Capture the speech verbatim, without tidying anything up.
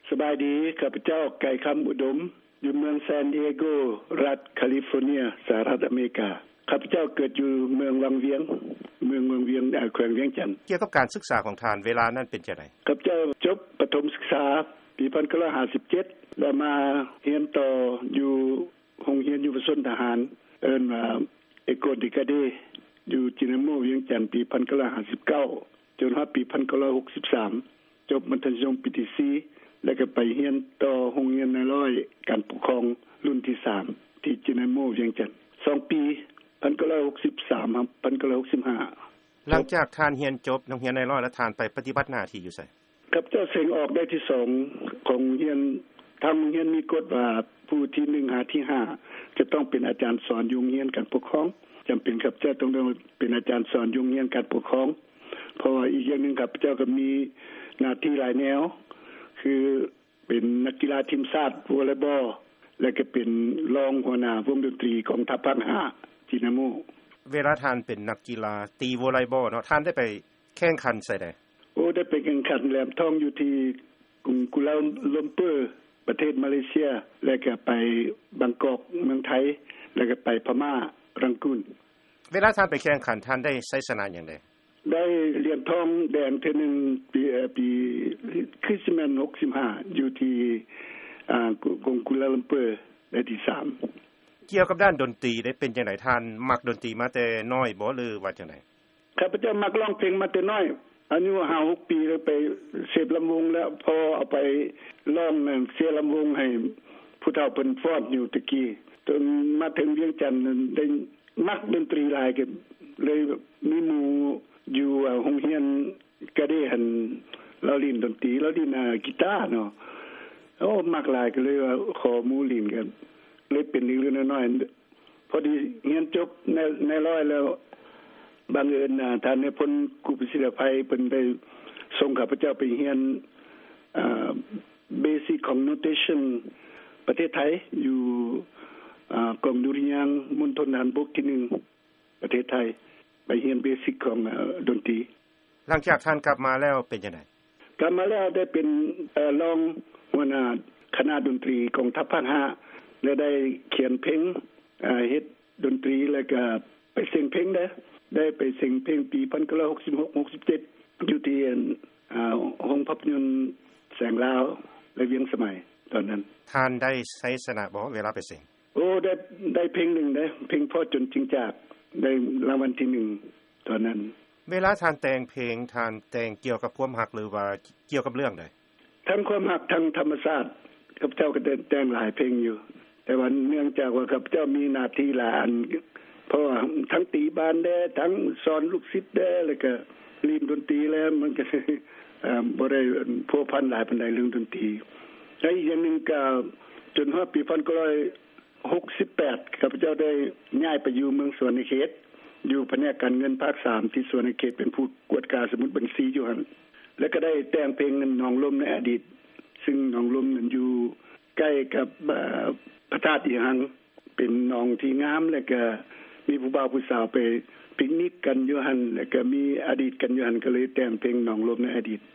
สบายดีข้าพเจ้าไก่คำอุดมอยู่เมืองซานดิเอโกรัฐแคลิฟอร์เนียสหรัฐอเมริกาข้าพเจ้าเกิดอยู่เมืองวังเวียงเมืองวังเวียงแขวงเวียงจันทน์เกี่ยวกับการศึกษาของท่านเวลานั้นเป็นจังได๋ข้าพเจ้าจบประถมศึกษาปีหนึ่งพันเก้าร้อยห้าสิบเจ็ดแล้วมาเรียนต่ออยู่โรงเรียนยุวชนทหารเอิ้นว่าเอโกดิกาเดอยู่จินาโมเวียงจันทน์ปีหนึ่งพันเก้าร้อยห้าสิบเก้าจนฮอดปีหนึ่งพันเก้าร้อยหกสิบสามจบมัธยมปีที่สี่แล้วก็ไปเรียนต่อโรงเรียนนายร้อยการปกครองรุ่นที่สามที่จินาโมเวียงจันทน์สองปีหนึ่งพันเก้าร้อยหกสิบสามครับหนึ่งพันเก้าร้อยหกสิบห้าหลังจากท่านเรียนจบโรงเรียนนายร้อยแล้วท่านไปปฏิบัติหน้าที่อยู่ไสครับเจ้าเสียงออกได้ที่สองของเรียนทางเรียนมีกฎว่าผู้ที่หนึ่งหาที่ห้าจะต้องเป็นอาจารย์สอนอยู่โรงเรียนการปกครองจำเป็นครับเจ้าต้องเป็นอาจารย์สอนอยู่โรงเรียนการปกครองเพราะว่าอีกอย่างนึงครับเจ้าก็มีหน้าที่หลายแนวคือเป็นนักกีฬาทีมชาติวอลเลย์บอลและก็เป็นรองหัวหน้าวงดนตรีของทัพภาคห้าจินาโมเวลาท่านเป็นนักกีฬาตีวอลเลย์บอลเนาะท่านได้ไปแข่งขันไสใดโอ้ได้ไปแข่งขันแหลมทองอยู่ที่กรุงกัวลาลัมเปอร์ประเทศมาเลเซียแล้วก็ไปบางกอกเมืองไทยแล้วก็ไปพม่ารังกุนเวลาท่านไปแข่งขันท่านได้ชัยชนะหยังไดได้เหรียญทองแดงเทื่อนึงปีปีคริสต์มาสหกสิบห้าอยู่ที่อ่ากรุงกัวลาลัมเปอร์ได้ที่สามเกี่ยวกับด้านดนตรีได้เป็นจังได๋ท่านมักดนตรีมาแต่น้อยบ่หรือว่าจังได๋ข้าพเจ้ามักร้องเพลงมาแต่น้อยอายุห้าหกปีเลยไปเสพลำวงแล้วพอเอาไปร้องนั่นเสียลำวงให้ผู้เฒ่าเพิ่นฟ้อนอยู่ตะกี้จนมาถึงเวียงจันทน์ได้มักดนตรีหลายก็เลยมีหมู่อยู่โรงเรียนก็ได้หันเราเล่นดนตรีเราเล่นกีตาร์เนาะโอ้มักหลายก็เลยว่าขอหมู่เล่นกันเลยเป็นอีกเรื่องน้อยๆพอดีเรียนจบในในร้อยแล้วบังเอิญน่ะท่านในพลครูปิศิลภัยเพิ่นได้ส่งข้าพเจ้าไปเรียนอ่า Basic Connotation ประเทศไทยอยู่อ่ากองดุริยางค์มณฑลทหารบกที่หนึ่งประเทศไทยไปเรียน Basic ของดนตรีหลังจากท่านกลับมาแล้วเป็นจังได๋กลับมาแล้วได้เป็นเอ่อรองหัวหน้าคณะดนตรีของทัพภาคห้าและได้เขียนเพลงอ่าเฮ็ดดนตรีแล้วก็ไปเสียงเพลงได้ได้ไปเสียงเพลงปีหนึ่งพันเก้าร้อยหกสิบหก หกสิบเจ็ดอยู่ที่อ่าโรงภาพยนตร์แสงลาวและเวียงสมัยตอนนั้นท่านได้ชัยชนะบ่เวลาไปเสียงโอ้ได้ได้เพลงหนึ่งได้เพลงพ่อจนจริงจากได้รางวัลที่หนึ่งตอนนั้นเวลาท่านแต่งเพลงท่านแต่งเกี่ยวกับความรักหรือว่าเกี่ยวกับเรื่องใดทั้งความรักทั้งธรรมชาติข้าพเจ้าก็ได้แต่งหลายเพลงอยู่แต่ว่าเนื่องจากว่าข้าพเจ้ามีหน้าที่หลายอันเพราะว่าทั้งตีบานได้ทั้งสอนลูกศิษย์ได้แล้วก็เรียนดนตรีแล้วมันก็เอ่อบ่ได้พัวพันหลายปานใดเรื่องดนตรีและอีกอย่างนึงก็จนฮอดปีหนึ่งพันเก้าร้อยหกสิบแปดข้าพเจ้าได้ย้ายไปอยู่เมืองสวนเขตอยู่แผนกการเงินภาคสามที่สวนเขตเป็นผู้กวดการสมุดบัญชีอยู่หั่นแล้วก็ได้แต่งเพลงหนองลมในอดีตซึ่งหนองลมนั้นอยู่ใกล้กับพระธาตุอีหังเป็นหนองที่งามแล้วก็มีผู้บ่าวผู้สาวไปปิกนิกกันอยู่หั่นแล้วก็มีอดีตกันอยู่หั่นก็เลยแต่งเพลงหนองลมในอดีต